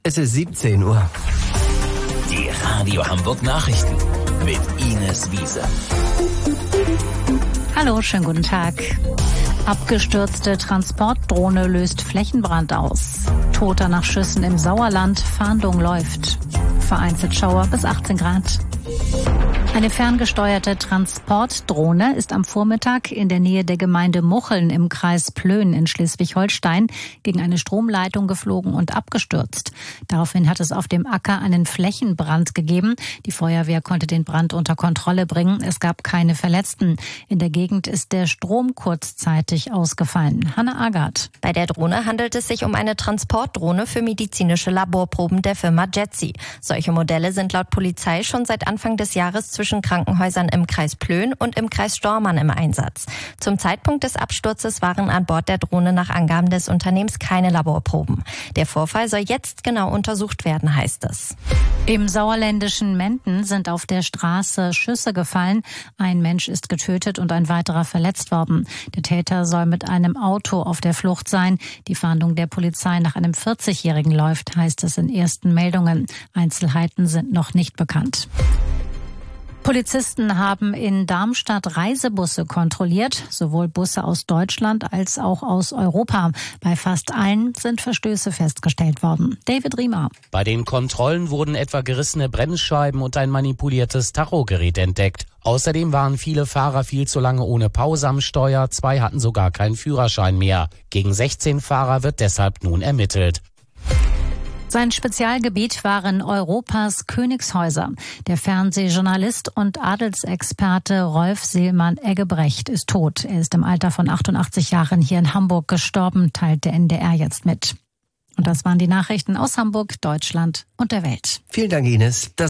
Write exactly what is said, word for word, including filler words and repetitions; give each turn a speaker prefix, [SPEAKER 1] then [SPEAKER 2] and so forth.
[SPEAKER 1] Es ist siebzehn Uhr.
[SPEAKER 2] Die Radio Hamburg Nachrichten mit Ines Wiese.
[SPEAKER 3] Hallo, schönen guten Tag. Abgestürzte Transportdrohne löst Flächenbrand aus. Toter nach Schüssen im Sauerland. Fahndung läuft. Vereinzelt Schauer bis achtzehn Grad. Eine ferngesteuerte Transportdrohne ist am Vormittag in der Nähe der Gemeinde Mucheln im Kreis Plön in Schleswig-Holstein gegen eine Stromleitung geflogen und abgestürzt. Daraufhin hat es auf dem Acker einen Flächenbrand gegeben. Die Feuerwehr konnte den Brand unter Kontrolle bringen. Es gab keine Verletzten. In der Gegend ist der Strom kurzzeitig ausgefallen. Hanne Agard.
[SPEAKER 4] Bei der Drohne handelt es sich um eine Transportdrohne für medizinische Laborproben der Firma Jetsi. Solche Modelle sind laut Polizei schon seit Anfang des Jahres zwischen Krankenhäusern im Kreis Plön und im Kreis Stormann im Einsatz. Zum Zeitpunkt des Absturzes waren an Bord der Drohne nach Angaben des Unternehmens keine Laborproben. Der Vorfall soll jetzt genau untersucht werden, heißt es.
[SPEAKER 3] Im sauerländischen Menden sind auf der Straße Schüsse gefallen. Ein Mensch ist getötet und ein weiterer verletzt worden. Der Täter soll mit einem Auto auf der Flucht sein. Die Fahndung der Polizei nach einem vierzigjährigen läuft, heißt es in ersten Meldungen. Einzelheiten sind noch nicht bekannt. Polizisten haben in Darmstadt Reisebusse kontrolliert, sowohl Busse aus Deutschland als auch aus Europa. Bei fast allen sind Verstöße festgestellt worden. David Riemer.
[SPEAKER 5] Bei den Kontrollen wurden etwa gerissene Bremsscheiben und ein manipuliertes Tachogerät entdeckt. Außerdem waren viele Fahrer viel zu lange ohne Pause am Steuer, zwei hatten sogar keinen Führerschein mehr. Gegen sechzehn Fahrer wird deshalb nun ermittelt.
[SPEAKER 3] Sein Spezialgebiet waren Europas Königshäuser. Der Fernsehjournalist und Adelsexperte Rolf Seelmann-Eggebrecht ist tot. Er ist im Alter von achtundachtzig Jahren hier in Hamburg gestorben, teilt der N D R jetzt mit. Und das waren die Nachrichten aus Hamburg, Deutschland und der Welt.
[SPEAKER 1] Vielen Dank, Ines. Das